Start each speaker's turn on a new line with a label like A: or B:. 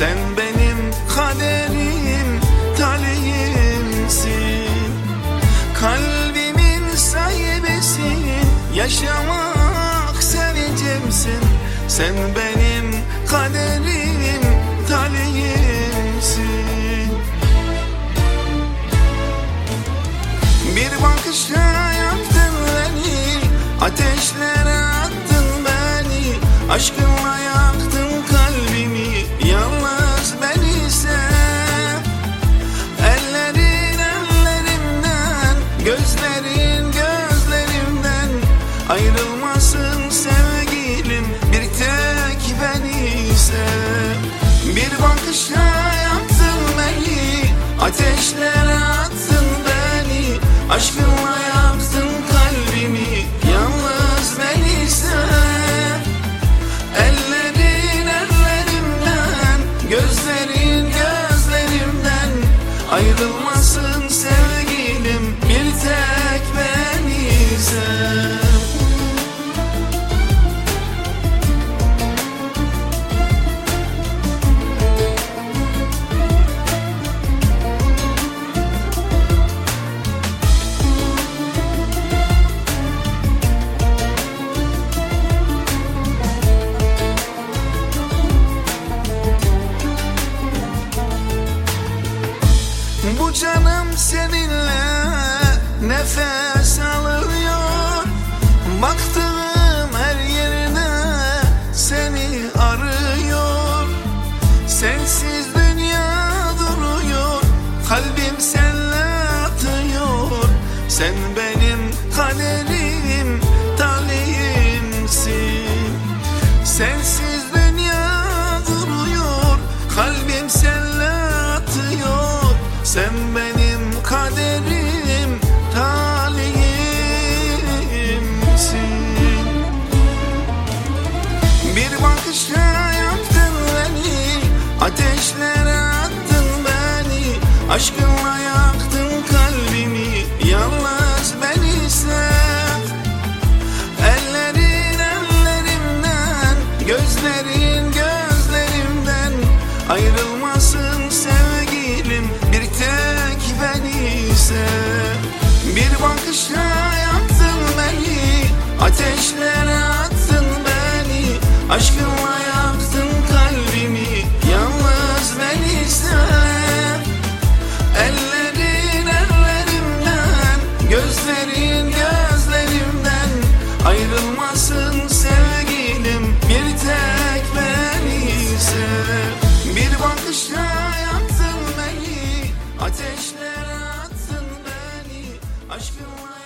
A: Sen benim kaderim, talihimsin. Kalbimin sahibisin, yaşamak seveceksin. Sen benim kaderim, talihimsin. Bir bakışla yaktın beni, ateşlere attın beni. Aşkınla yaktın kalbimi, yalnız beni sev. Ellerin ellerimden, gözlerin gözlerimden ayrılmasın sevgilim, bir tek beni sev. Bir bakışla yaktın beni, ateşlere attın beni. Aşkınla yaktın kalbimi, yalnız beni sev. Ellerin ellerimden, gözlerin gözlerimden ayrılmasın sevgilim, bir tek beni sev. Bu canım seninle nefes alıyor. Baktığım her yerine seni arıyor. Sensiz dünya duruyor, kalbim seninle atıyor. Sen benim kaderim, talihimsin. Sensiz dünya duruyor, kalbim seninle atıyor. Sen benim kaderim, talihimsin. Bir bakışla yaktın beni, ateşlere attın beni. Aşkınla yaktın kalbimi, yalnız beni sev. Ellerin ellerimden, gözlerin gözlerimden ayrılmasın sevgilim, bir tek beni sev. Bir bakışla yaktın beni, ateşlere attın beni. Aşkınla yaktın kalbimi, yalnız beni sev. Ellerin ellerimden, gözlerin gözlerimden ayrılmasın sevgilim, bir tek beni sev. Bir bakışla yaktın beni, ateşlere attın beni. Aşkınla